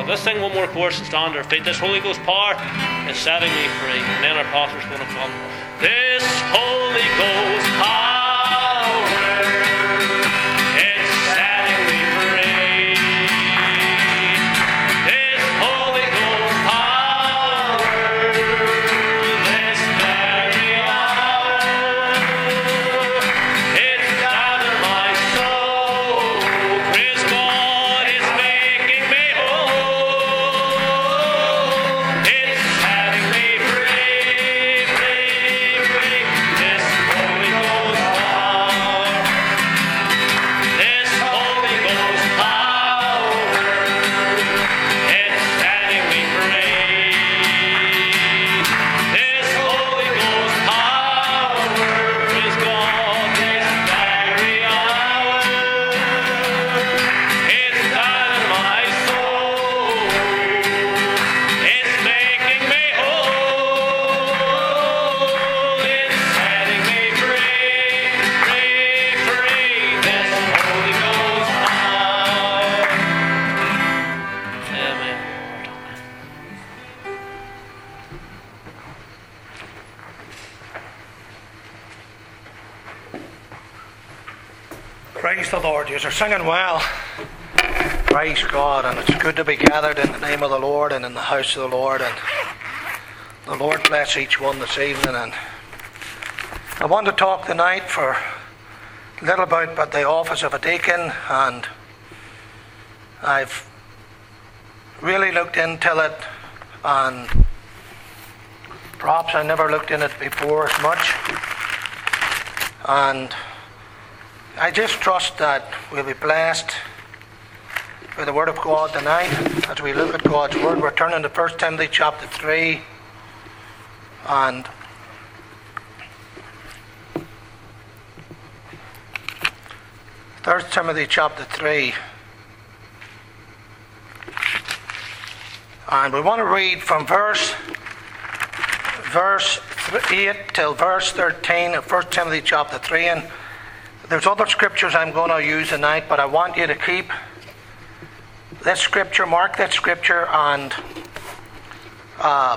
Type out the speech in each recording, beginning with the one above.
God. Let's sing one more chorus and stand on our feet. This Holy Ghost power is setting me free. And then our pastor's going to come. This Holy Ghost power is setting me free. This Holy Ghost power, this very hour, it's down in my soul. Praise God, it's making me whole. It's setting me free, free, free. This Holy Ghost power, this Holy Ghost power, it's setting me free. This Holy Ghost power, praise God, this very hour, it's down in my soul. It's making me whole. It's setting me free, free, free. This Holy Ghost power. Amen. Praise the Lord. You're singing well. Praise God. And it's good to be gathered in the name of the Lord and in the house of the Lord. And the Lord bless each one this evening. And I want to talk tonight for a little bit about the office of a deacon. And I've really looked into it. And perhaps I never looked in it before as much. And I just trust that we'll be blessed by the Word of God tonight as we look at God's Word. We're turning to 1 Timothy chapter 3. And First Timothy chapter 3. And we want to read from verse 8 till verse 13 of 1 Timothy chapter 3. And there's other scriptures I'm going to use tonight, but I want you to keep this scripture, mark that scripture, and I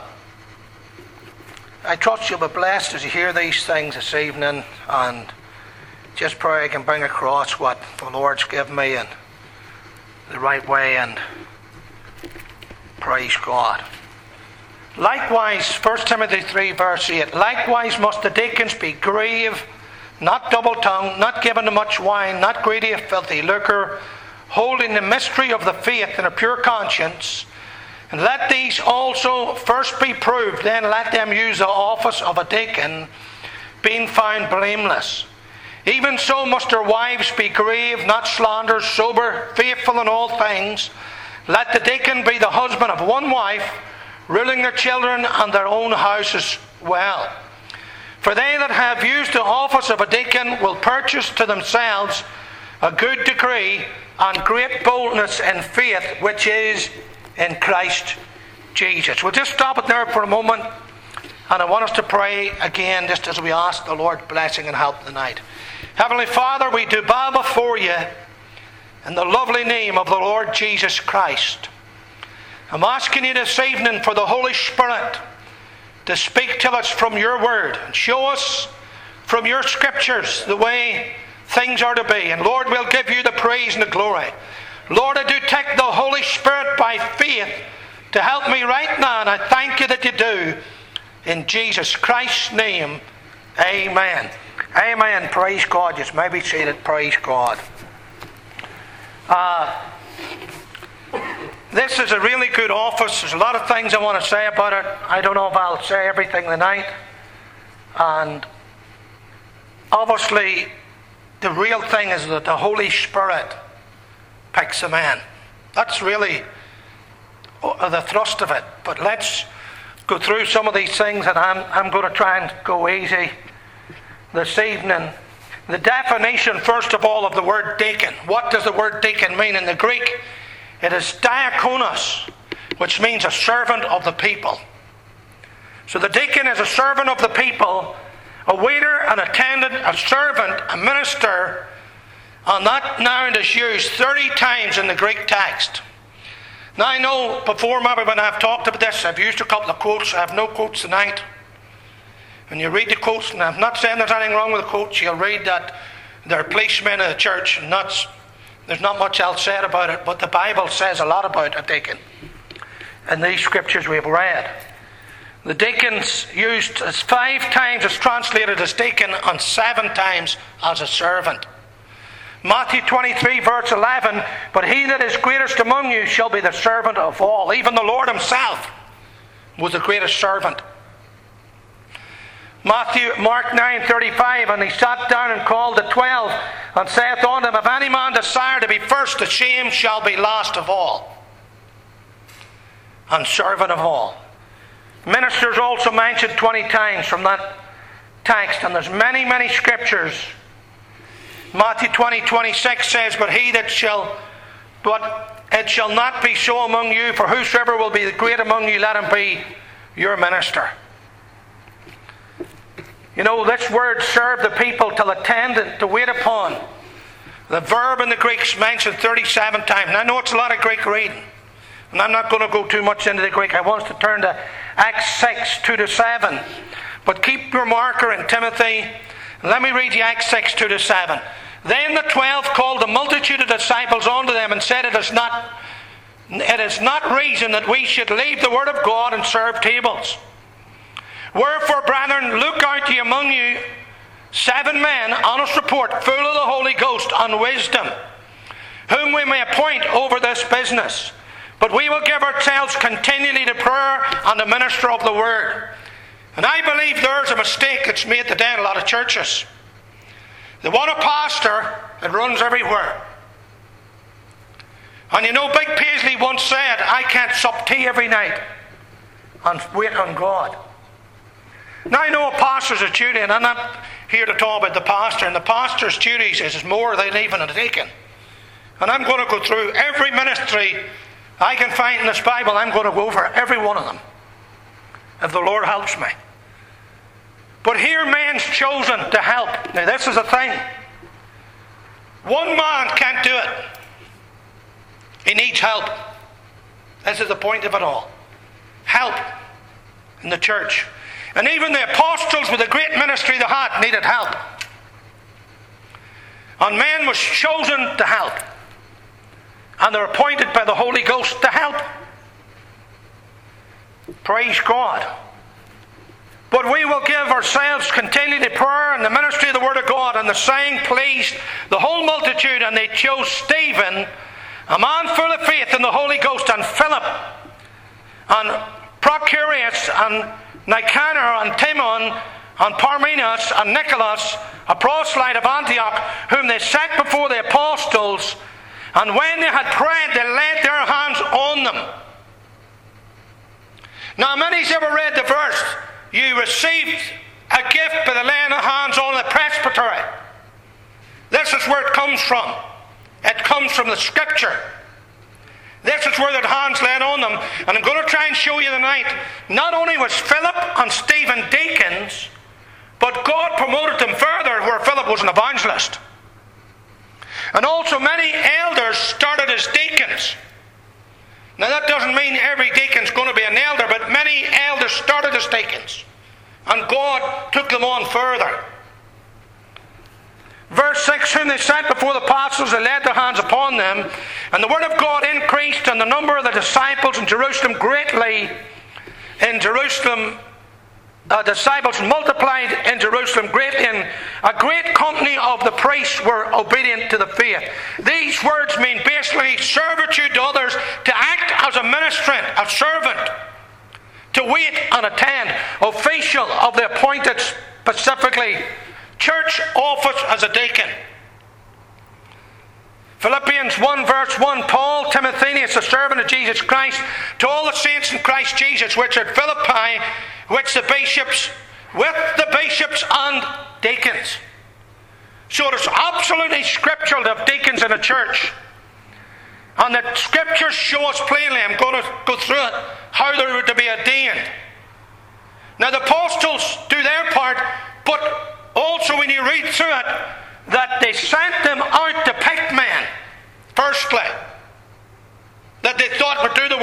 trust you'll be blessed as you hear these things this evening, and just pray I can bring across what the Lord's given me in the right way, and praise God. Likewise, 1 Timothy 3 verse 8, likewise must the deacons be grave, not double-tongued, not given to much wine, not greedy of filthy lucre, holding the mystery of the faith in a pure conscience. And let these also first be proved, then let them use the office of a deacon, being found blameless. Even so must their wives be grave, not slanderers, sober, faithful in all things. Let the deacon be the husband of one wife, ruling their children and their own houses well. For they that have used the office of a deacon will purchase to themselves a good degree and great boldness in faith, which is in Christ Jesus. We'll just stop it there for a moment, and I want us to pray again just as we ask the Lord blessing and help tonight. Heavenly Father, we do bow before you in the lovely name of the Lord Jesus Christ. I'm asking you this evening for the Holy Spirit to speak to us from your word and show us from your scriptures the way things are to be. And Lord, we'll give you the praise and the glory. Lord, I do take the Holy Spirit by faith to help me right now, and I thank you that you do. In Jesus Christ's name, amen. Amen. Praise God. Just maybe seated. Praise God. This is a really good office. There's a lot of things I want to say about it. I don't know if I'll say everything tonight. And obviously, the real thing is that the Holy Spirit picks a man. That's really the thrust of it. But let's go through some of these things, and I'm going to try and go easy this evening. The definition, first of all, of the word deacon. What does the word deacon mean in the Greek? It is diakonos, which means a servant of the people. So the deacon is a servant of the people, a waiter, an attendant, a servant, a minister, and that noun is used 30 times in the Greek text. Now I know before, maybe when I've talked about this, I've used a couple of quotes. I have no quotes tonight. And you read the quotes, and I'm not saying there's anything wrong with the quotes. You'll read that they're policemen of the church, and there's not much else said about it, but the Bible says a lot about a deacon. In these scriptures we've read, the deacon's used as 5 times as translated as deacon and 7 times as a servant. Matthew 23 verse 11, but he that is greatest among you shall be the servant of all. Even the Lord himself was the greatest servant. Mark 9:35, and he sat down and called the 12, and saith unto them, if any man desire to be first, the same shall be last of all, and servant of all. Ministers also mentioned 20 times from that text, and there's many, many scriptures. Matthew 20:26 says, but it shall not be so among you, for whosoever will be the great among you, let him be your minister. You know, this word serve the people, to attend, to wait upon. The verb in the Greek's mentioned 37 times. And I know it's a lot of Greek reading, and I'm not going to go too much into the Greek. I want us to turn to Acts 6, 2-7. But keep your marker in Timothy. Let me read you Acts 6, 2-7. Then the 12 called the multitude of disciples unto them, and said, it is not reason that we should leave the word of God and serve tables. Wherefore, brethren, look out ye among you 7 men, honest report, full of the Holy Ghost and wisdom, whom we may appoint over this business. But we will give ourselves continually to prayer and the minister of the word. And I believe there's a mistake that's made today in a lot of churches. They want a pastor that runs everywhere. And you know, Big Paisley once said, I can't sup tea every night and wait on God. Now I know a pastor's a duty, and I'm not here to talk about the pastor, and the pastor's duties is more than even a deacon. And I'm going to go through every ministry I can find in this Bible. I'm going to go over every one of them, if the Lord helps me. But here man's chosen to help. Now this is the thing. One man can't do it. He needs help. This is the point of it all. Help in the church. And even the apostles with the great ministry they had needed help. And man was chosen to help. And they're appointed by the Holy Ghost to help. Praise God. But we will give ourselves continually to prayer and the ministry of the Word of God. And the saying pleased the whole multitude, and they chose Stephen, a man full of faith in the Holy Ghost, and Philip, and Procurius, and Nicanor, and Timon, and Parmenas, and Nicholas, a proselyte of Antioch, whom they set before the apostles. And when they had prayed, they laid their hands on them. Now, many's ever read the verse, you received a gift by the laying of hands on the presbytery. This is where it comes from. It comes from the Scripture. This is where the hands laid on them. And I'm going to try and show you tonight, not only was Philip and Stephen deacons, but God promoted them further where Philip was an evangelist. And also many elders started as deacons. Now that doesn't mean every deacon's going to be an elder, but many elders started as deacons. And God took them on further. Verse 6, whom they sent before the apostles, they laid their hands upon them, and the word of God increased, and the number of the disciples in Jerusalem greatly. In Jerusalem, disciples multiplied in Jerusalem greatly, and a great company of the priests were obedient to the faith. These words mean basically servitude to others, to act as a ministrant, a servant, to wait and attend, official of the appointed, specifically church office as a deacon. Philippians 1 verse 1, Paul, Timotheus, a servant of Jesus Christ, to all the saints in Christ Jesus, which are at Philippi, with the bishops and deacons. So it is absolutely scriptural to have deacons in a church. And the scriptures show us plainly, I'm going to go through it, how they were to be ordained. Now the apostles do their part, but also when you read through it, that they sent them out to pick men, firstly, that they thought would do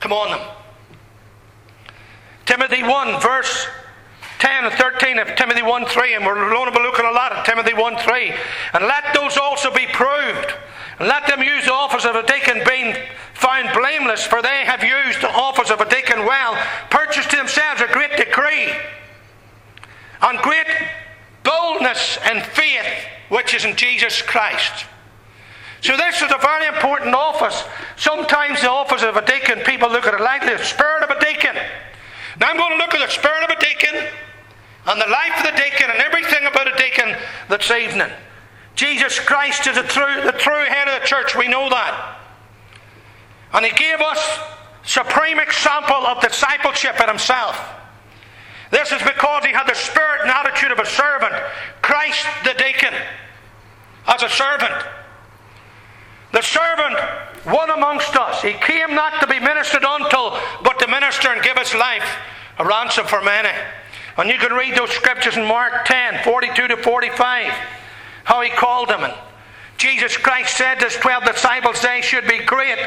come on them. Timothy 1, verse 10 and 13 of Timothy 1:3, and we're going to be looking a lot at Timothy 1:3. And let those also be proved, and let them use the office of a deacon, being found blameless, for they have used the office of a deacon well, purchased to themselves a great degree, and great boldness and faith, which is in Jesus Christ. So this is a very important office. Sometimes the office of a deacon, people look at it like the spirit of a deacon. Now I'm going to look at the spirit of a deacon and the life of the deacon and everything about a deacon this evening. Jesus Christ is the true head of the church. We know that. And He gave us supreme example of discipleship in Himself. This is because He had the spirit and attitude of a servant. Christ the deacon as a servant. The servant, one amongst us. He came not to be ministered unto, but to minister and give His life a ransom for many. And you can read those scriptures in Mark 10, 42 to 45, how He called them. And Jesus Christ said to His 12 disciples, they should be great.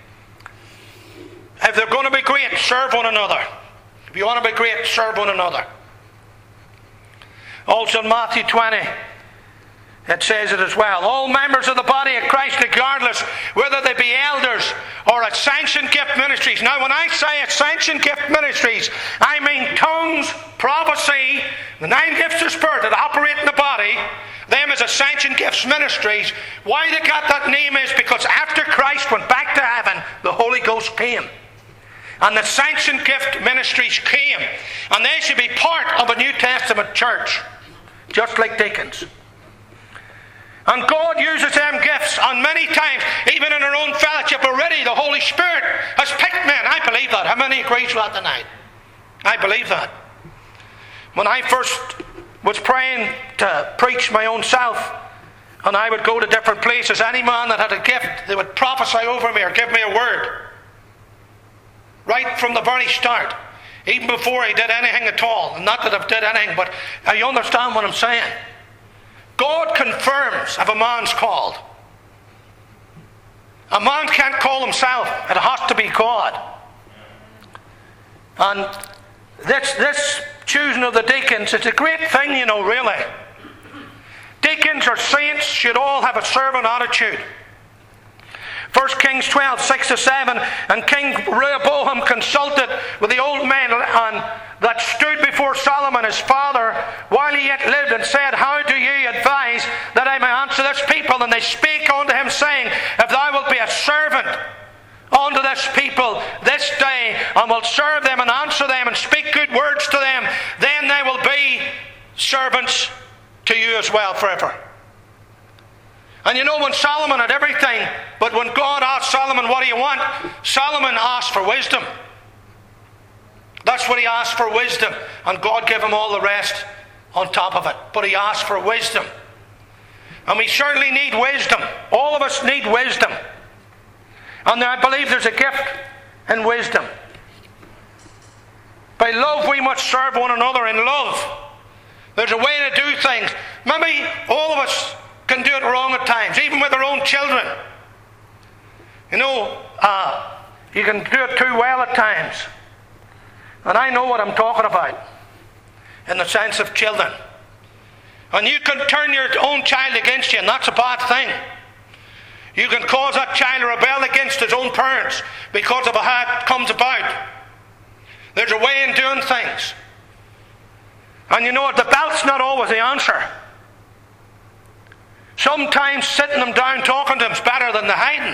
If they're going to be great, serve one another. If you want to be great, serve one another. Also in Matthew 20, it says it as well. All members of the body of Christ, regardless whether they be elders or at sanctioned gift ministries. Now when I say at sanctioned gift ministries, I mean tongues, prophecy, the 9 gifts of spirit that operate in the body. Them as a sanctioned gifts ministries. Why they got that name is because after Christ went back to heaven, the Holy Ghost came. And the sanctioned gift ministries came. And they should be part of a New Testament church. Just like deacons. And God uses them gifts, and many times, even in our own fellowship already, the Holy Spirit has picked men. I believe that. How many agrees with that tonight? I believe that. When I first was praying to preach my own self, and I would go to different places, any man that had a gift, they would prophesy over me or give me a word. Right from the very start. Even before I did anything at all. Not that I've did anything, but you understand what I'm saying. God confirms if a man's called. A man can't call himself. It has to be God. And this choosing of the deacons, it's a great thing, you know, really. Deacons or saints should all have a servant attitude. 1 Kings 12, 6 to 7, and King Rehoboam consulted with the old men that stood before Solomon his father while he yet lived, and said, how do ye advise that I may answer this people? And they spake unto him, saying, if thou wilt be a servant unto this people this day, and wilt serve them and answer them and speak good words to them, then they will be servants to you as well forever. And you know, when Solomon had everything, but when God asked Solomon, what do you want? Solomon asked for wisdom. That's what he asked for, wisdom. And God gave him all the rest on top of it. But he asked for wisdom. And we certainly need wisdom. All of us need wisdom. And I believe there's a gift in wisdom. By love we must serve one another in love. There's a way to do things. Maybe all of us can do it wrong at times, even with our own children. You know, you can do it too well at times. And I know what I'm talking about in the sense of children. And you can turn your own child against you, and that's a bad thing. You can cause that child to rebel against his own parents because of how it comes about. There's a way in doing things. And you know what? The belt's not always the answer. Sometimes sitting them down talking to them is better than the hiding.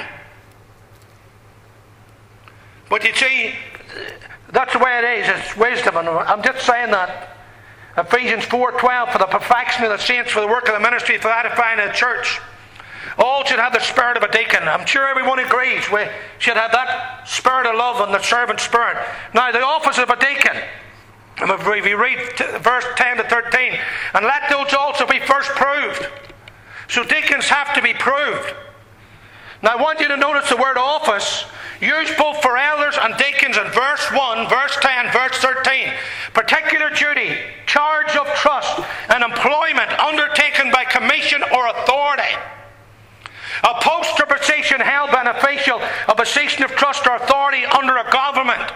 But you see, that's the way it is. It's wisdom. And I'm just saying that. Ephesians 4:12, for the perfection of the saints, for the work of the ministry, for the edifying of the church. All should have the spirit of a deacon. I'm sure everyone agrees. We should have that spirit of love and the servant spirit. Now, the office of a deacon. If you read verse 10 to 13, and let those also be first proved. So deacons have to be proved. Now I want you to notice the word office, used both for elders and deacons in verse 1, verse 10, verse 13. Particular duty, charge of trust, and employment undertaken by commission or authority. Opposed to position held beneficial, a position of trust or authority under a government.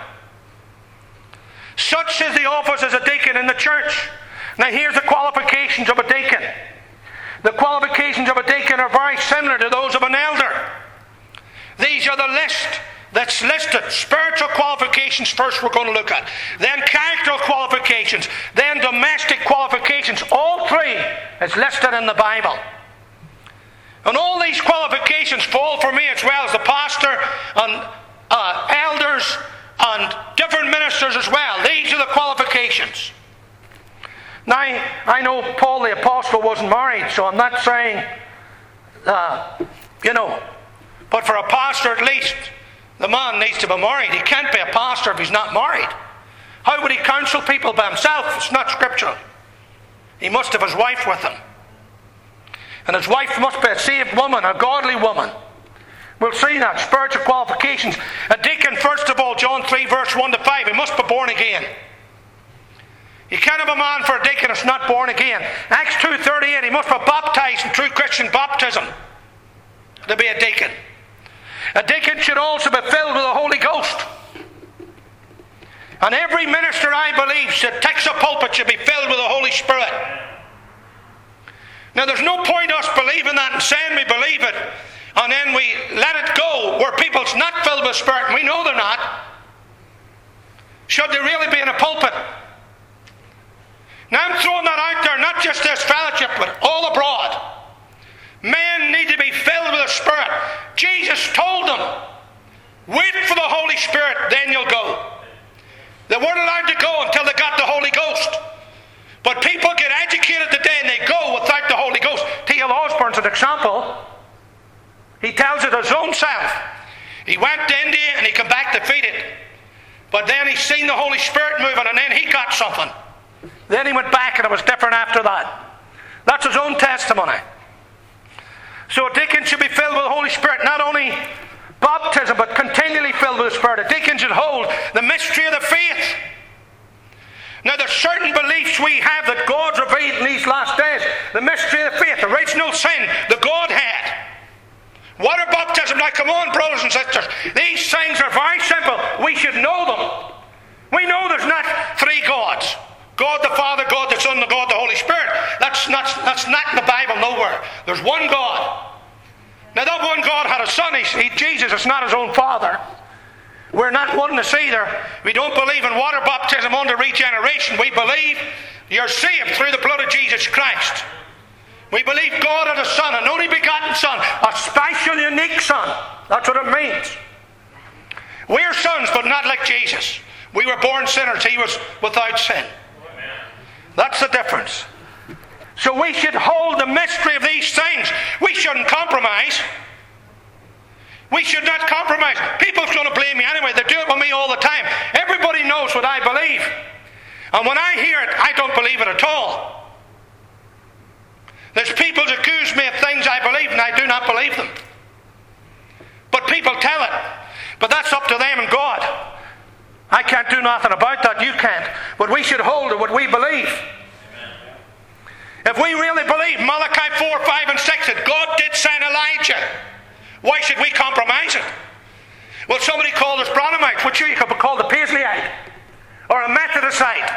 Such is the office as a deacon in the church. Now here's the qualifications of a deacon. The qualifications of a deacon are very similar to those of an elder. These are the list that's listed. Spiritual qualifications first we're going to look at. Then character qualifications. Then domestic qualifications. All three is listed in the Bible. And all these qualifications fall for me as well as the pastor and elders and different ministers as well. These are the qualifications. Now, I know Paul the Apostle wasn't married, so I'm not saying, but for a pastor at least, the man needs to be married. He can't be a pastor if he's not married. How would he counsel people by himself? It's not scriptural. He must have his wife with him. And his wife must be a saved woman, a godly woman. We'll see that. Spiritual qualifications. A deacon, first of all, John 3, verse 1 to 5, he must be born again. You can't have a man for a deacon that's not born again. Acts 2:38, he must be baptized in true Christian baptism to be a deacon. A deacon should also be filled with the Holy Ghost. And every minister, I believe, that takes a pulpit should be filled with the Holy Spirit. Now there's no point us believing that and saying we believe it, and then we let it go where people's not filled with the Spirit, and we know they're not. Should they really be in a pulpit? Now I'm throwing that out there, not just this fellowship, but all abroad. Men need to be filled with the Spirit. Jesus told them, wait for the Holy Spirit, then you'll go. They weren't allowed to go until they got the Holy Ghost. But people get educated today and they go without the Holy Ghost. T.L. Osborne's an example. He tells it his own self. He went to India and he came back defeated. But then he seen the Holy Spirit moving and then he got something. Then he went back and it was different after that. That's his own testimony. So a deacon should be filled with the Holy Spirit, not only baptism, but continually filled with the Spirit. A deacon should hold the mystery of the faith. Now there's certain beliefs we have that God's revealed in these last days. The mystery of the faith, original sin, the Godhead. Water baptism, now come on brothers and sisters. These things are very simple. We should know them. We know there's not three gods. God the Father, God the Son, and God the Holy Spirit. That's not in the Bible nowhere. There's one God. Now that one God had a son. Jesus is not his own father. We're not oneness either. We don't believe in water baptism under regeneration. We believe you're saved through the blood of Jesus Christ. We believe God had a son, an only begotten son, a special, unique son. That's what it means. We're sons, but not like Jesus. We were born sinners. He was without sin. That's the difference. So we should hold the mystery of these things. We shouldn't compromise. We should not compromise. People's going to blame me anyway. They do it with me all the time. Everybody knows what I believe. And when I hear it, I don't believe it at all. There's people that accuse me of things I believe and I do not believe them. But people tell it. But that's up to them and God. I can't do nothing about that. You can't. But we should hold to what we believe. If we really believe Malachi 4, 5 and 6 that God did send Elijah, why should we compromise it? Well, somebody called us Branhamites, which you could be called a Paisleyite or a Methodistite.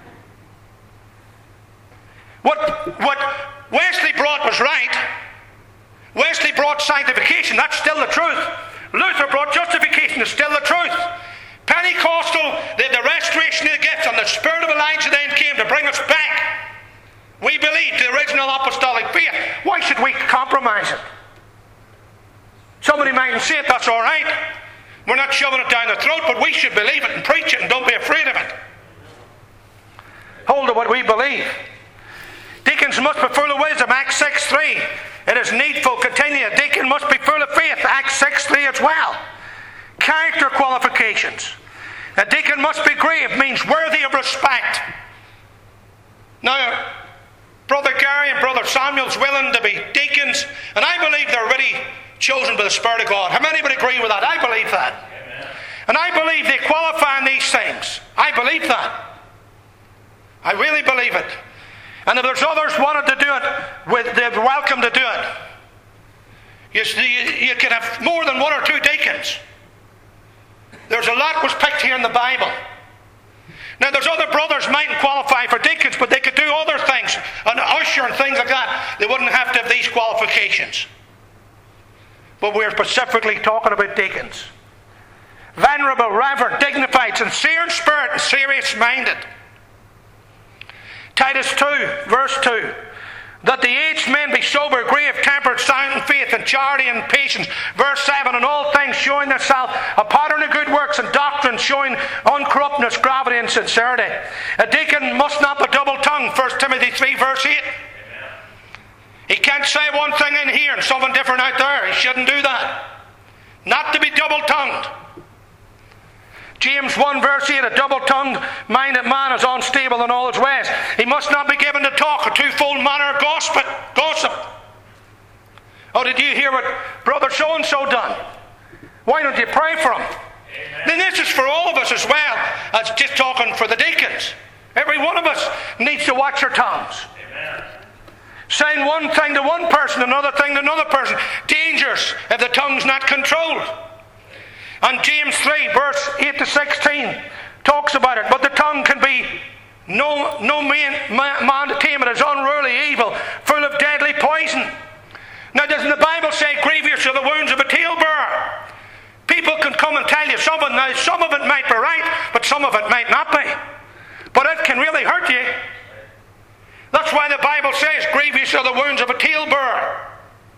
What Wesley brought was right. Wesley brought sanctification. That's still the truth. Luther brought justification. It's still the truth. Pentecostal, the restoration of the gifts, and the spirit of Elijah then came to bring us back. We believe the original apostolic faith. Why should we compromise it? Somebody might say it, that's all right. We're not shoving it down their throat, but we should believe it and preach it and don't be afraid of it. Hold to what we believe. Deacons must be full of wisdom, Acts 6:3. It is needful, continue. A deacon must be full of faith, Acts 6:3 as well. Character qualifications. A deacon must be grave, means worthy of respect. Now, Brother Gary and Brother Samuel's willing to be deacons, and I believe they're already chosen by the Spirit of God. How many would agree with that? I believe that. Amen. And I believe they qualify in these things. I believe that. I really believe it. And if there's others wanted to do it, they're welcome to do it. You could have more than one or two deacons. There's a lot was picked here in the Bible. Now there's other brothers mightn't qualify for deacons, but they could do other things, an usher and things like that. They wouldn't have to have these qualifications. But we're specifically talking about deacons. Venerable, reverent, dignified, sincere in spirit, and serious-minded. Titus 2, verse 2. That the aged men be sober, grave, temperate, sound in faith, and charity, and patience. Verse 7. In all things showing themselves a pattern of good works and doctrine, showing uncorruptness, gravity, and sincerity. A deacon must not be double-tongued. 1 Timothy 3, verse 8. Amen. He can't say one thing in here and something different out there. He shouldn't do that. Not to be double-tongued. James 1 verse 8, a double-tongued minded man is unstable in all his ways. He must not be given to talk, a twofold manner of gossip. Oh, did you hear what brother so-and-so done? Why don't you pray for him? Amen. Then this is for all of us as well as just talking for the deacons. Every one of us needs to watch our tongues. Amen. Saying one thing to one person, another thing to another person. Dangerous if the tongue's not controlled. And James 3, verse 8 to 16 talks about it. But the tongue can be no man to tame it, is unruly, evil, full of deadly poison. Now, doesn't the Bible say, grievous are the wounds of a talebearer? People can come and tell you something. Now, some of it might be right, but some of it might not be. But it can really hurt you. That's why the Bible says, grievous are the wounds of a talebearer.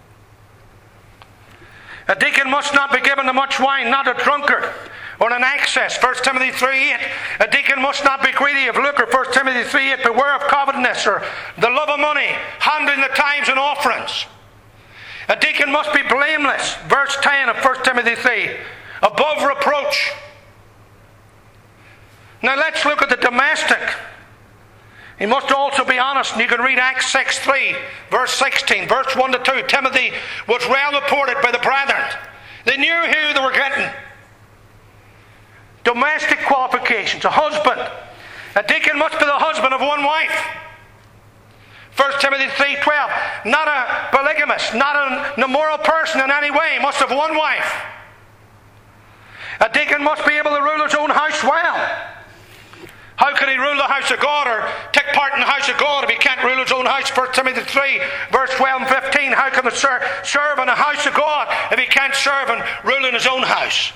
A deacon must not be given to much wine, not a drunkard, or an excess. 1 Timothy 3:8. A deacon must not be greedy of lucre. 1 Timothy 3:8. Beware of covetousness, or the love of money, handling the tithes and offerings. A deacon must be blameless. Verse 10 of 1 Timothy 3. Above reproach. Now let's look at the domestic. He must also be honest. And you can read Acts 6:3, verse 16, verse 1 to 2. Timothy was well reported by the brethren. They knew who they were getting. Domestic qualifications. A husband. A deacon must be the husband of one wife. 1 Timothy 3:12. Not a polygamist, not an immoral person in any way. He must have one wife. A deacon must be able to rule his own house well. How can he rule the house of God or take part in the house of God if he can't rule his own house? 1 Timothy 3, verse 12 and 15. How can he serve in the house of God if he can't serve and rule in his own house?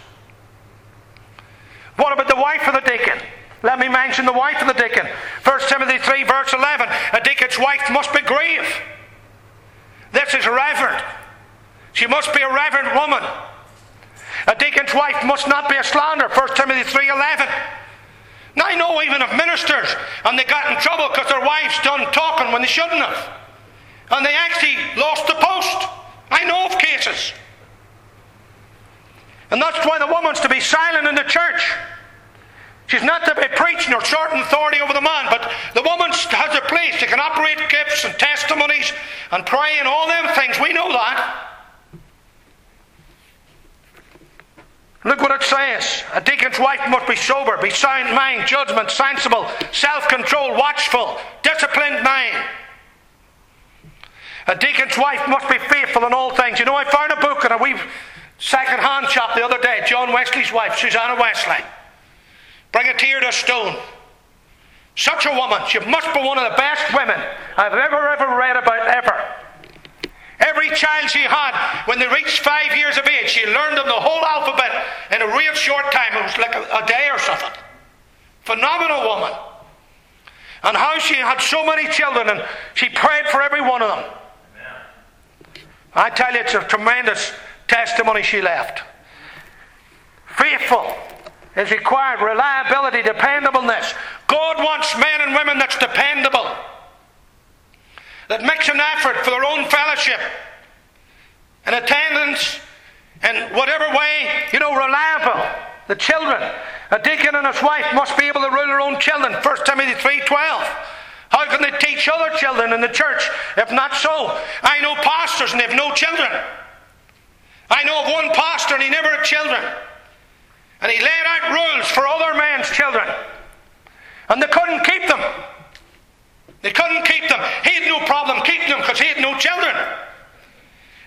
What about the wife of the deacon? Let me mention the wife of the deacon. 1 Timothy 3, verse 11. A deacon's wife must be grave. This is reverent. She must be a reverent woman. A deacon's wife must not be a slanderer. 1 Timothy 3:11. Now I know even of ministers, and they got in trouble because their wives done talking when they shouldn't have. And they actually lost the post. I know of cases. And that's why the woman's to be silent in the church. She's not to be preaching or exerting authority over the man, but the woman has a place. She can operate gifts and testimonies and pray and all them things. We know that. Look what it says. A deacon's wife must be sober, be sound in mind, judgment, sensible, self-control, watchful, disciplined mind. A deacon's wife must be faithful in all things. You know, I found a book in a wee second-hand shop the other day. John Wesley's wife, Susanna Wesley. Bring a tear to a stone. Such a woman. She must be one of the best women I've ever read about, ever. Every child she had, when they reached 5 years of age, she learned them the whole alphabet in a real short time. It was like a day or something. Phenomenal woman. And how she had so many children, and she prayed for every one of them. Amen. I tell you, it's a tremendous testimony she left. Faithful is required. Reliability, dependableness. God wants men and women that's dependable, that makes an effort for their own fellowship and attendance in whatever way, reliable. The children. A deacon and his wife must be able to rule their own children. 1 Timothy 3:12. How can they teach other children in the church if not so? I know pastors and they have no children. I know of one pastor and he never had children. And he laid out rules for other men's children. And they couldn't keep them. They couldn't keep them. He had no problem keeping them because he had no children.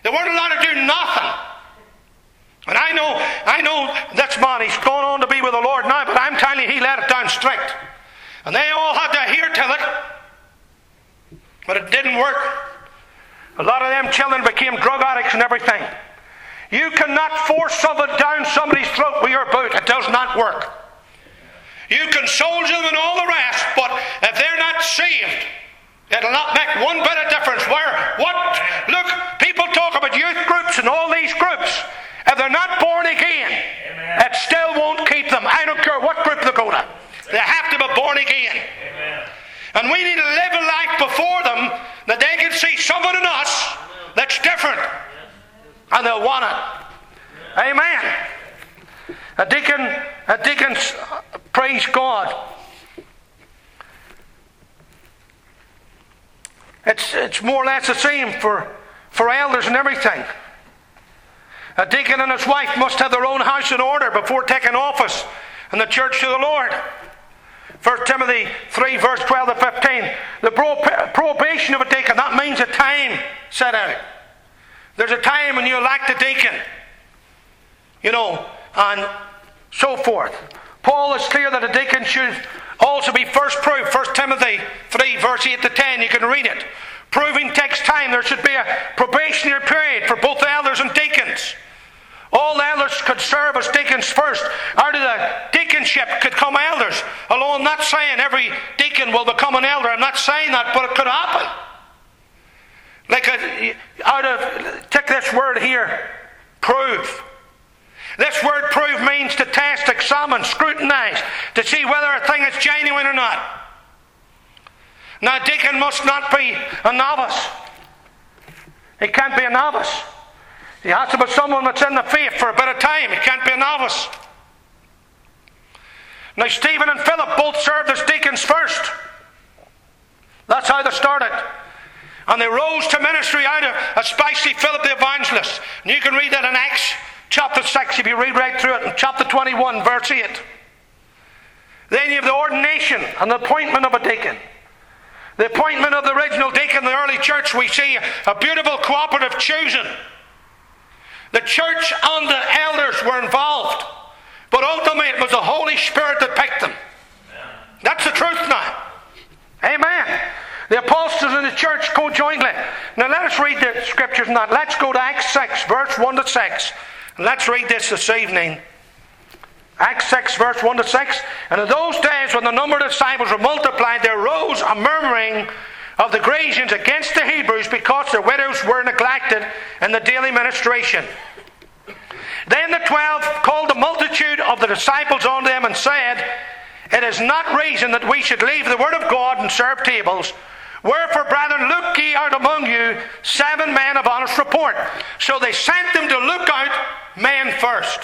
They weren't allowed to do nothing. And I know this man, he's gone on to be with the Lord now, but I'm telling you, he let it down strict. And they all had to adhere to it. But it didn't work. A lot of them children became drug addicts and everything. You cannot force something down somebody's throat with your boot. It does not work. You can soldier them and all the rest, but if they're not saved, it'll not make one bit of difference. Look, people talk about youth groups and all these groups. If they're not born again, it still won't keep them. I don't care what group they go to. They have to be born again. Amen. And we need to live a life before them that they can see something in us that's different. And they'll want it. Amen. A deacon, praise God. It's more or less the same for elders and everything. A deacon and his wife must have their own house in order before taking office in the church of the Lord. 1 Timothy 3 verse 12 to 15. The probation of a deacon, that means a time set out. There's a time when you elect a deacon. And so forth. Paul is clear that a deacon should also be first proved. 1 Timothy 3 verse 8 to 10. You can read it. Proving takes time. There should be a probationary period for both elders and deacons. All elders could serve as deacons first. Out of the deaconship could come elders. Although I'm not saying every deacon will become an elder. I'm not saying that, but it could happen. Take this word here, prove. This word prove means to test, examine, scrutinize, to see whether a thing is genuine or not. Now, a deacon must not be a novice. He can't be a novice. He has to be someone that's in the faith for a bit of time. He can't be a novice. Now, Stephen and Philip both served as deacons first. That's how they started. And they rose to ministry out of, especially Philip the evangelist. And you can read that in Acts chapter 6 if you read right through it. In chapter 21 verse 8. Then you have the ordination and the appointment of a deacon. The appointment of the original deacon in the early church, we see a beautiful cooperative choosing. The church and the elders were involved. But ultimately it was the Holy Spirit that picked them. That's the truth now. Amen. The apostles and the church go jointly. Now let us read the scriptures now. Let's go to Acts 6 verse 1 to 6. And let's read this evening. Acts 6 verse 1 to 6. And in those days when the number of disciples were multiplied, there arose a murmuring of the Grecians against the Hebrews because their widows were neglected in the daily ministration. Then the 12 called the multitude of the disciples unto them and said, It is not reason that we should leave the word of God and serve tables. Wherefore, brethren, look ye out among you 7 men of honest report. So they sent them to look out men first.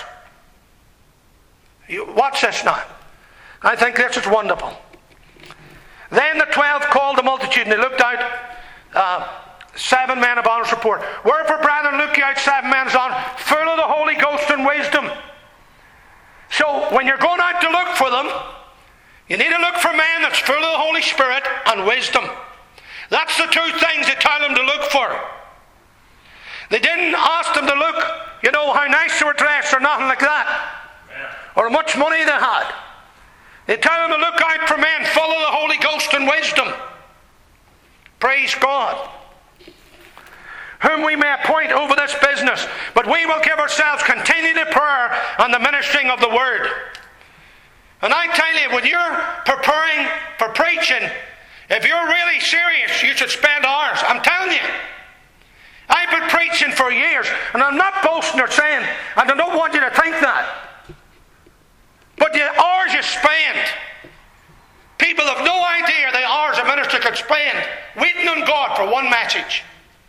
Watch this now. I think this is wonderful. Then the 12 called the multitude, and they looked out 7 men of honest report. Wherefore, brethren, look ye out 7 men of honest, full of the Holy Ghost and wisdom. So when you're going out to look for them, you need to look for men that's full of the Holy Spirit and wisdom. That's the 2 things they tell them to look for. They didn't ask them to look, how nice they were dressed or nothing like that. Or how much money they had. They tell them to look out for men full of the Holy Ghost and wisdom. Praise God. Whom we may appoint over this business. But we will give ourselves continually to prayer and the ministering of the word. And I tell you, when you're preparing for preaching, if you're really serious, you should spend hours. I'm telling you. I've been preaching for years, and I'm not boasting or saying, and I don't want you to think that. But the hours you spend, people have no idea the hours a minister could spend waiting on God for one message.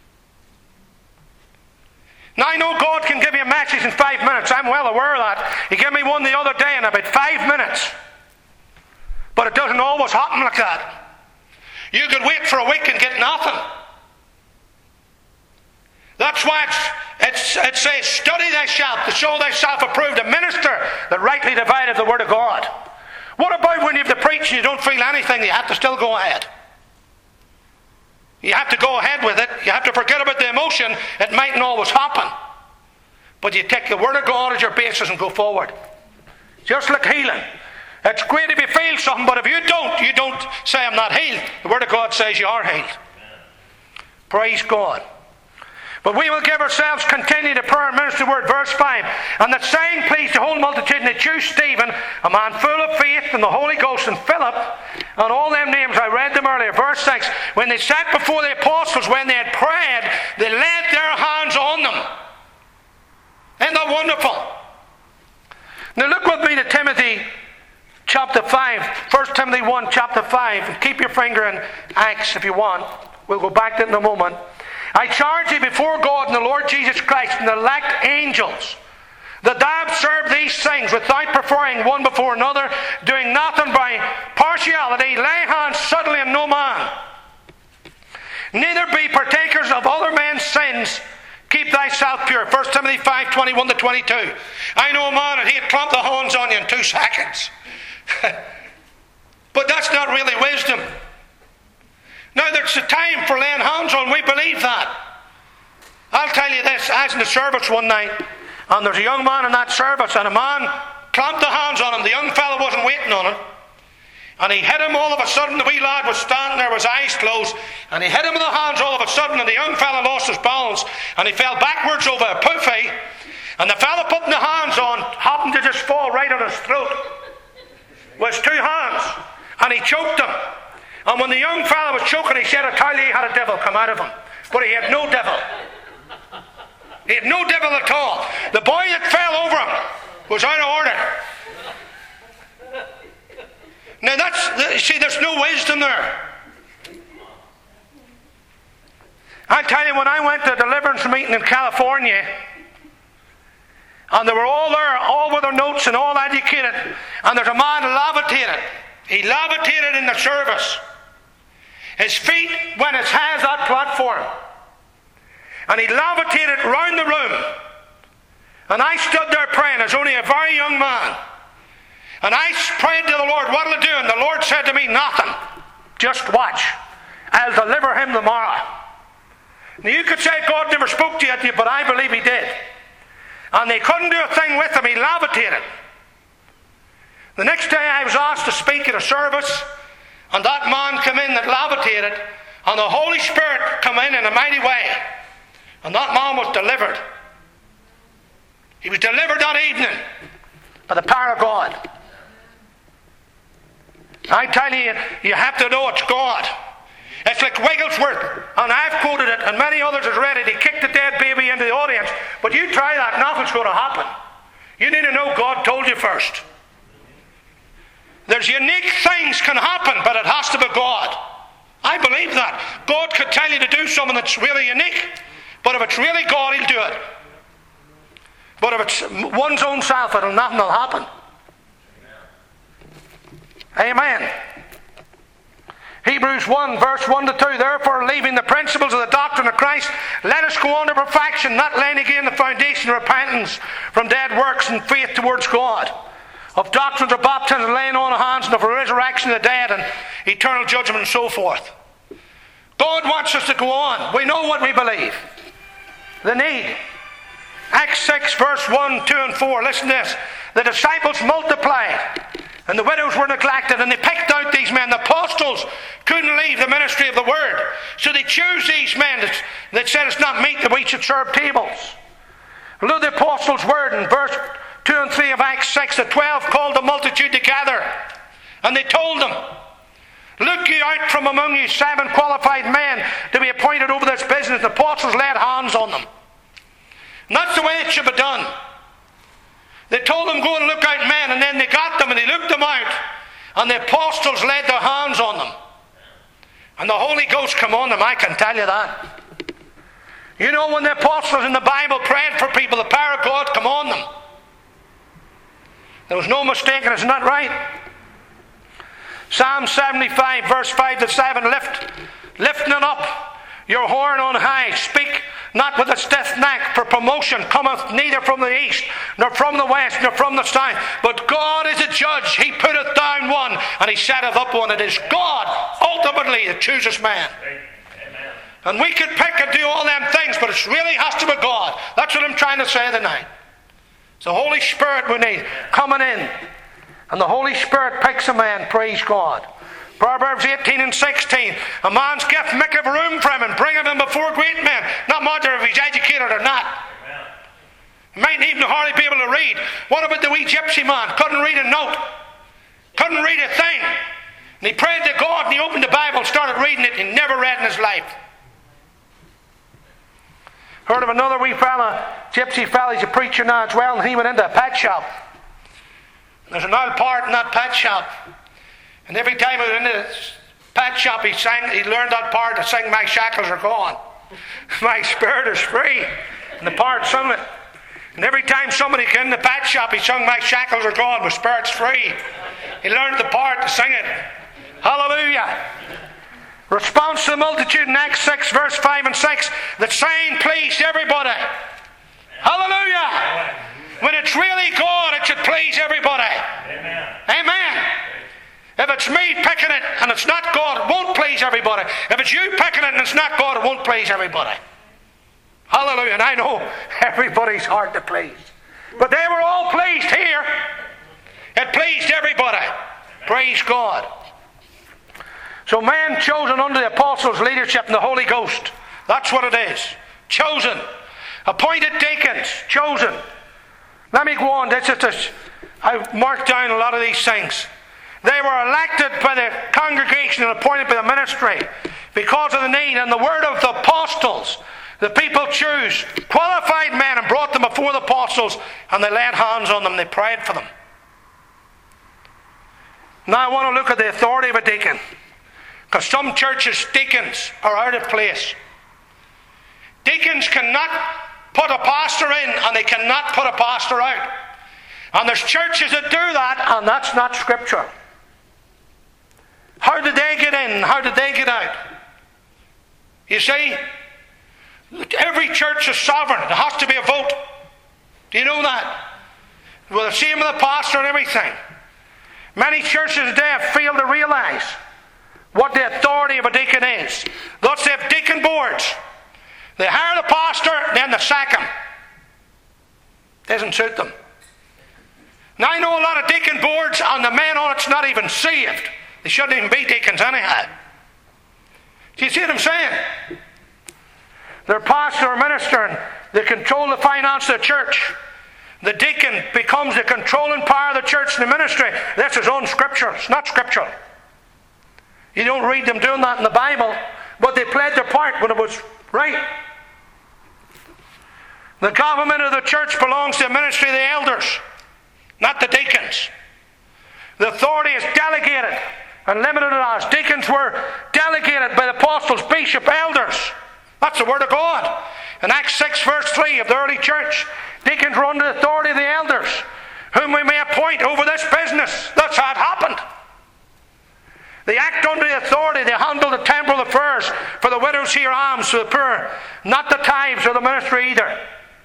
Now I know God can give you a message in 5 minutes. I'm well aware of that. He gave me one the other day in about 5 minutes. But it doesn't always happen like that. You could wait for a week and get nothing. That's why it says, study thyself to show thyself approved, a minister that rightly divideth the word of God. What about when you have to preach and you don't feel anything, you have to still go ahead? You have to go ahead with it. You have to forget about the emotion. It mightn't always happen. But you take the Word of God as your basis and go forward. Just like healing. It's great if you feel something, but if you don't say, I'm not healed. The Word of God says you are healed. Praise God. But we will give ourselves continually to prayer and minister the Word. Verse 5. And that saying pleased the whole multitude, and they chose Stephen, a man full of faith and the Holy Ghost, and Philip, and all them names. I read them earlier. Verse 6. When they sat before the apostles, when they had prayed, they laid their hands on them. Isn't that wonderful? Now look with me to Timothy chapter 5. 1 Timothy 1 chapter 5. And keep your finger in Acts if you want. We'll go back to it in a moment. I charge thee before God and the Lord Jesus Christ and the elect angels, that thou observe these things without preferring one before another, doing nothing by partiality, lay hands suddenly on no man. Neither be partakers of other men's sins. Keep thyself pure. 1 Timothy 5, 21 to 22. I know a man and he'd clamp the horns on you in 2 seconds. But that's not really wisdom. Now there's a time for laying hands on. We believe that. I'll tell you this. I was in the service one night, and there's a young man in that service, and a man clamped the hands on him. The young fellow wasn't waiting on it. And he hit him all of a sudden. The wee lad was standing there with his eyes closed, and he hit him with the hands all of a sudden, and the young fellow lost his balance, and he fell backwards over a poofy, and the fellow putting the hands on happened to just fall right on his throat with his 2 hands, and he choked him. And when the young fellow was choking, he said, I tell you, he had a devil come out of him. But he had no devil. He had no devil at all. The boy that fell over him was out of order. Now there's no wisdom there. I tell you, when I went to a deliverance meeting in California, and they were all there, all with their notes and all educated, and there's a man levitated. He levitated in the service. His feet went as high as that platform. And he levitated round the room. And I stood there praying as only a very young man. And I prayed to the Lord, what'll I do? And the Lord said to me, nothing. Just watch. I'll deliver him tomorrow. Now you could say God never spoke to you, but I believe he did. And they couldn't do a thing with him. He levitated. The next day I was asked to speak at a service, and that man came in that levitated, and the Holy Spirit came in a mighty way, and that man was delivered. He was delivered that evening by the power of God. I tell you, you have to know it's God. It's like Wigglesworth, and I've quoted it, and many others have read it. He kicked the dead baby into the audience, but you try that, nothing's going to happen. You need to know God told you first. There's unique things can happen, but it has to be God. I believe that. God could tell you to do something that's really unique, but if it's really God, he'll do it. But if it's one's own self, nothing will happen. Amen. Hebrews 1, verse 1 to 2. Therefore, leaving the principles of the doctrine of Christ, let us go on to perfection, not laying again the foundation of repentance from dead works and faith towards God, of doctrines of baptism, laying on of hands, and of resurrection of the dead, and eternal judgment, and so forth. God wants us to go on. We know what we believe. The need. Acts 6, verse 1, 2, and 4. Listen to this. The disciples multiplied, and the widows were neglected, and they picked out these men. The apostles couldn't leave the ministry of the word, so they chose these men that said it's not meet that we should serve tables. Look at the apostles' word in verse 2 and 3 of Acts 6. The 12 called the multitude together, and they told them, look ye out from among you 7 qualified men to be appointed over this business. The apostles laid hands on them. And that's the way it should be done. They told them, go and look out men, and then they got them and they looked them out, and the apostles laid their hands on them. And the Holy Ghost came on them, I can tell you that. You know, when the apostles in the Bible prayed for people, the power of God came on them. There was no mistaking, isn't that right? Psalm 75, verse 5 to 7, lifting it up, your horn on high, speak not with a stiff neck, for promotion cometh neither from the east, nor from the west, nor from the south. But God is a judge. He putteth down one, and he setteth up one. It is God, ultimately, that chooses man. And we could pick and do all them things, but it really has to be God. That's what I'm trying to say tonight. It's the Holy Spirit we need coming in. And the Holy Spirit picks a man, praise God. Proverbs 18 and 16. A man's gift maketh room for him and bringeth him before great men. Not matter if he's educated or not. He mightn't even hardly be able to read. What about the wee gypsy man? Couldn't read a note. Couldn't read a thing. And he prayed to God and he opened the Bible, started reading it, and he never read in his life. Heard of another wee fella, gypsy fella, he's a preacher now as well, and he went into a pet shop. There's an old part in that pet shop. And every time he was in the pet shop, he learned that part to sing, "My shackles are gone. My spirit is free." And the part sung it. And every time somebody came in the pet shop, he sung, "My shackles are gone, my spirit's free." He learned the part to sing it. Hallelujah. Response to the multitude in Acts 6, verse 5 and 6. The sign pleased everybody. Hallelujah. When it's really God, it should please everybody. Amen. Amen. If it's me picking it and it's not God, it won't please everybody. If it's you picking it and it's not God, it won't please everybody. Hallelujah. And I know everybody's hard to please. But they were all pleased here. It pleased everybody. Praise God. So men chosen under the apostles' leadership and the Holy Ghost. That's what it is. Chosen. Appointed deacons. Chosen. Let me go on. I've marked down a lot of these things. They were elected by the congregation and appointed by the ministry because of the need and the word of the apostles. The people choose qualified men and brought them before the apostles, and they laid hands on them. They prayed for them. Now I want to look at the authority of a deacon, because some churches' deacons are out of place. Deacons cannot put a pastor in, and they cannot put a pastor out. And there's churches that do that, and that's not Scripture. How did they get in? How did they get out? You see, every church is sovereign. There has to be a vote. Do you know that? Well, the same with the pastor and everything. Many churches today have failed to realize what the authority of a deacon is. Thus, they have deacon boards. They hire the pastor, then they sack him. Doesn't suit them. Now, I know a lot of deacon boards, and the men on it's not even saved. They shouldn't even be deacons anyhow. Do you see what I'm saying? Their pastor or minister, and they control the finance of the church. The deacon becomes the controlling power of the church and the ministry. This is unscriptural. It's not scriptural. You don't read them doing that in the Bible, but they played their part when it was right. The government of the church belongs to the ministry of the elders, not the deacons. The authority is delegated and limited as. Deacons were delegated by the apostles, bishop, elders. That's the word of God. In Acts 6 verse 3 of the early church, deacons were under the authority of the elders, whom we may appoint over this business. That's how it happened. They act under the authority. They handle the temporal affairs. For the widows here, alms for the poor, not the tithes or the ministry either.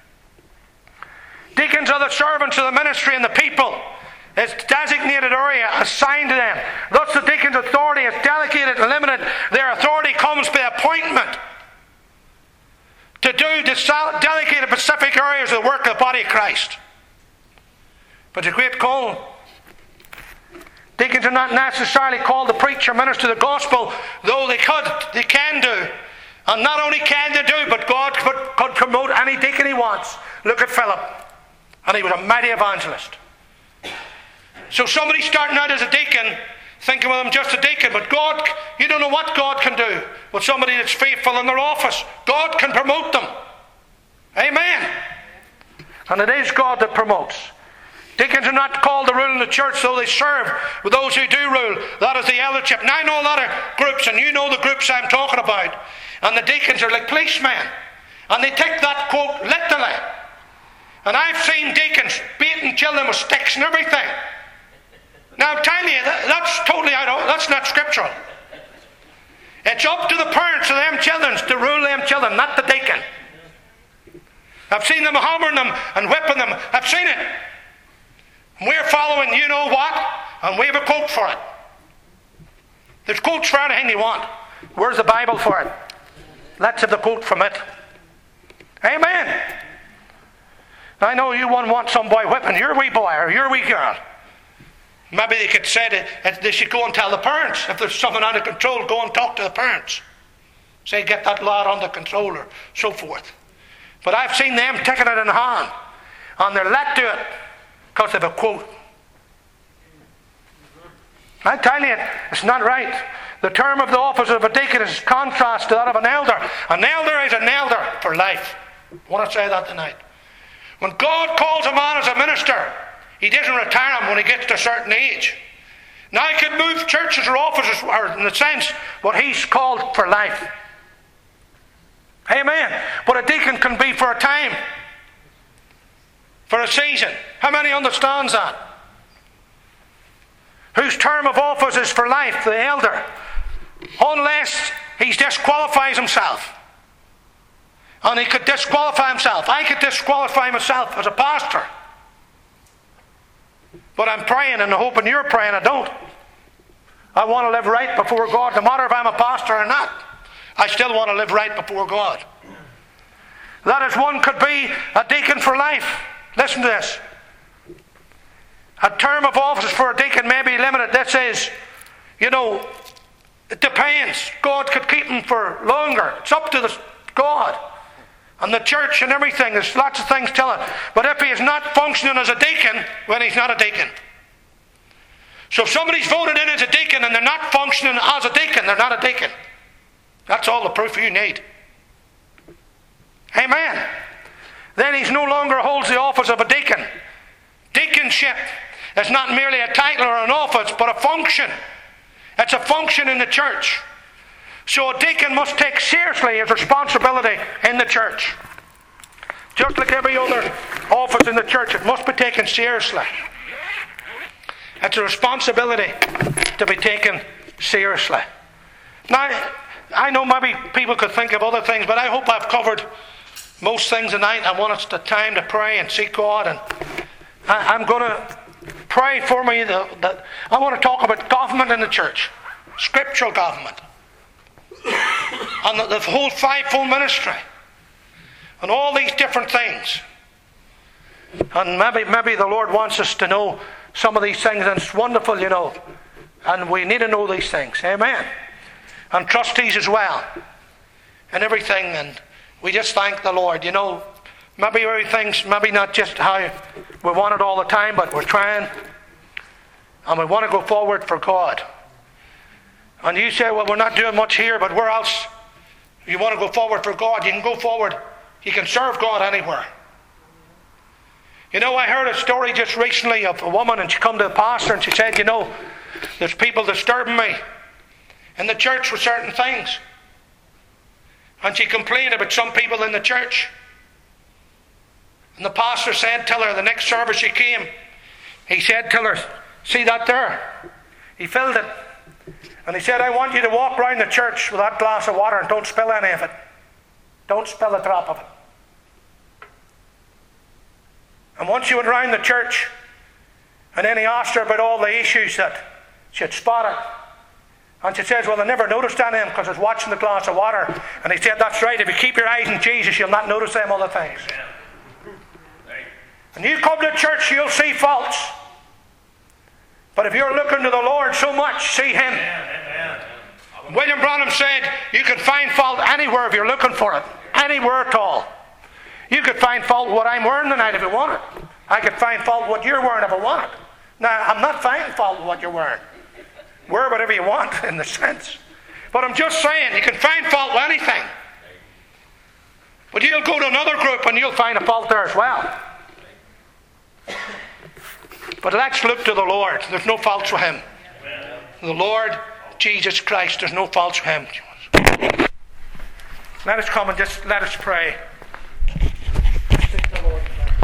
Deacons are the servants of the ministry and the people. It's a designated area assigned to them. Thus the deacon's authority is delegated and limited. Their authority comes by appointment to delegate specific areas of the work of the body of Christ. But the great call, deacons are not necessarily called to preach or minister the gospel, though they can do. And not only can they do, but God could promote any deacon he wants. Look at Philip. And he was a mighty evangelist. So somebody starting out as a deacon, thinking, well, I'm just a deacon, but God, you don't know what God can do with somebody that's faithful in their office. God can promote them. Amen. And it is God that promotes. Deacons are not called to rule in the church, though they serve with those who do rule. That is the eldership. Now I know a lot of groups, and you know the groups I'm talking about. And the deacons are like policemen. And they take that quote literally. And I've seen deacons beating children with sticks and everything. Now I'm telling you, that's totally that's not scriptural. It's up to the parents of them children to rule them children, not the deacon. I've seen them hammering them and whipping them. I've seen it. We're following you know what, and we have a quote for it. There's quotes for anything you want. Where's the Bible for it? Let's have the quote from it. Amen. I know you wouldn't want some boy whipping your wee boy or your wee girl. Maybe they could say that they should go and tell the parents. If there's something under control, go and talk to the parents. Say, get that lad under control or so forth. But I've seen them taking it in hand. And they're let do it because of a quote. I tell you, it's not right. The term of the office of a deacon is contrast to that of an elder. An elder is an elder for life. I want to say that tonight. When God calls a man as a minister, He doesn't retire him when he gets to a certain age. Now He can move churches or offices, or in the sense, what He's called for life. Amen. But a deacon can be for a time, for a season. How many understands that? Whose term of office is for life, the elder, unless he disqualifies himself. And he could disqualify himself. I could disqualify myself as a pastor. But I'm praying and hoping you're praying I don't. I want to live right before God. No matter if I'm a pastor or not, I still want to live right before God. That is, one could be a deacon for life. Listen to this. A term of office for a deacon may be limited. This is, it depends. God could keep him for longer. It's up to God and the church and everything. There's lots of things to it. But if he is not functioning as a deacon, well, he's not a deacon. So if somebody's voted in as a deacon and they're not functioning as a deacon, they're not a deacon. That's all the proof you need. Amen. Then he no longer holds the office of a deacon. Deaconship is not merely a title or an office, but a function. It's a function in the church. So a deacon must take seriously his responsibility in the church. Just like every other office in the church, it must be taken seriously. It's a responsibility to be taken seriously. Now, I know maybe people could think of other things, but I hope I've covered most things tonight. I want us the time to pray and seek God, and I'm going to pray for me that I want to talk about government in the church, scriptural government, and the whole fivefold ministry, and all these different things. And maybe the Lord wants us to know some of these things, and it's wonderful, and we need to know these things. Amen. And trustees as well, and everything. And we just thank the Lord. Maybe everything's maybe not just how we want it all the time, but we're trying, and we want to go forward for God. And you say, well, we're not doing much here, but where else? You want to go forward for God, you can go forward. You can serve God anywhere. I heard a story just recently of a woman, and she come to the pastor and she said, there's people disturbing me in the church with certain things. And she complained about some people in the church. And the pastor said, tell her the next service she came, he said, tell her, see that there? He filled it. And he said, I want you to walk around the church with that glass of water and don't spill any of it. Don't spill a drop of it. And once you went around the church, and then he asked her about all the issues that she had spotted. And she says, well, I never noticed any of them because I was watching the glass of water. And he said, that's right, if you keep your eyes on Jesus, you'll not notice them other things. And you come to church, you'll see faults. But if you're looking to the Lord so much, see Him. William Branham said, you can find fault anywhere if you're looking for it. Anywhere at all. You could find fault with what I'm wearing tonight if you want it. I could find fault with what you're wearing if I want it. Now, I'm not finding fault with what you're wearing. Wear whatever you want, in the sense. But I'm just saying, you can find fault with anything. But you'll go to another group and you'll find a fault there as well. But let's look to the Lord. There's no faults with Him. The Lord Jesus Christ, there's no faults with Him. Let us come and just let us pray.